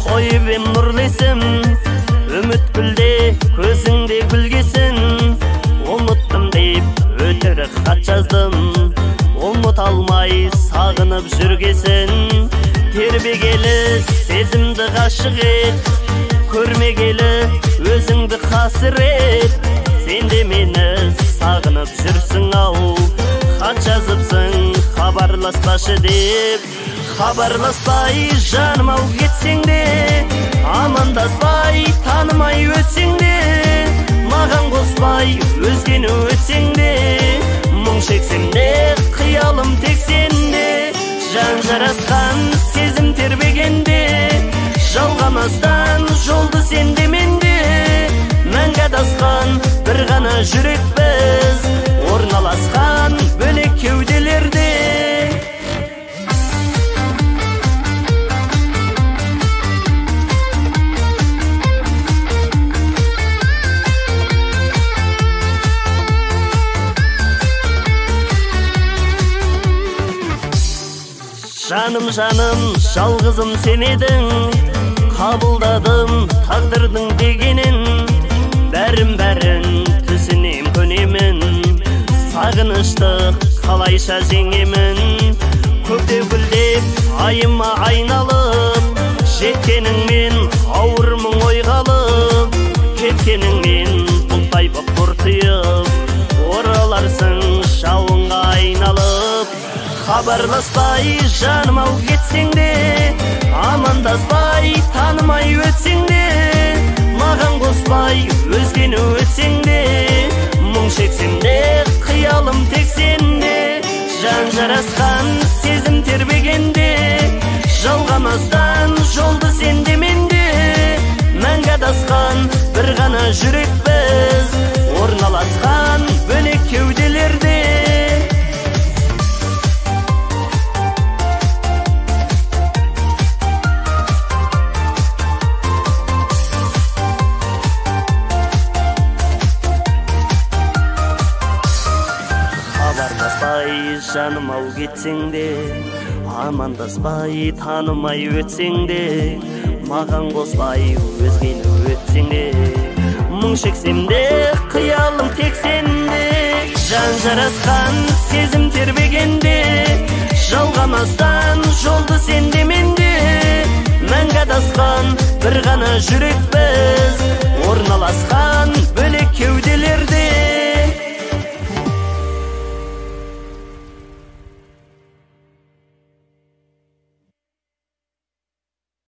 қойып ем нұрлы есім, үміт гүлде көзіңде гүлгесін. Ұмыттым деп өтірік хат жаздым, ұмыта алмай сағынып жүргесін. Тербегелі сезімді ғашық ет, көрмегелі өзіңді қасірет. Сен де мені сағынып жүрсің ау, хат жазыпсың хабарласпашы деп. Хабарласпай жаным ау кетсең де, амандаспай танымай өтсең де, маған қоспай өзгені өтсең де, мұң шексем де қиялым тек сенде. Жан жарасқан сезім тербегенде, жалғамастан жолды сенде менде. Мәңгі адасқан бір ғана жүрекпіз, орналасқан бөлек кеуделерде. Жаным, жаным, жалғызым сен едің, қабылдадым тағдырдың дегенін. Бәрін түсінем көнемін, сағыныштық қалайша жеңемін. Көкте гүлдеп айыма айналып, жеткеніңмен ауырмың ойғалып, кеткеніңмен бұлтай боп бұртиып, ораларсың жауынға айналып. Хабарласпай жаным ау кетсең де, амандаспай танымай өтсең де, маған қоспай өзгені өтсең де, мұң шексем де қиялым тек сенде. Жан жарасқан сезім тербегенде, жалғамастан жолды сенде менде. Мәңгі адасқан бір ғана жүрекпіз, орналасқан бөлек кеуделерде. Хабарласпай жаным ау кетсең де, амандаспай танымай өтсең де, маған қоспай өзгені өтсең де, мұң шексем де қиялым тек сенде. Жан жарасқан сезім тербегенде, жалғамастан жолды сенде менде. Мәңгі адасқан бір ғана жүрекпіз, орналасқан